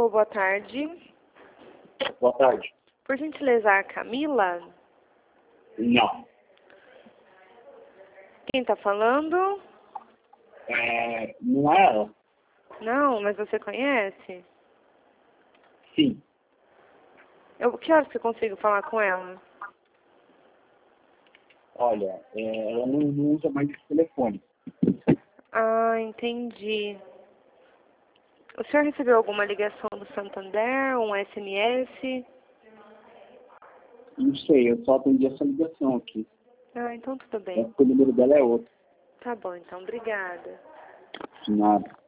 Alô, boa tarde. Boa tarde. Por gentileza, a Camila? Não. Quem tá falando? Não é ela? Não, mas você conhece? Sim. Que horas que eu consigo falar com ela? Olha, ela não usa mais esse telefone. Ah, entendi. O senhor recebeu alguma ligação do Santander, um SMS? Não sei, eu só atendi essa ligação aqui. Ah, então tudo É bem. porque o número dela é outro. Tá bom, então, obrigada. De nada.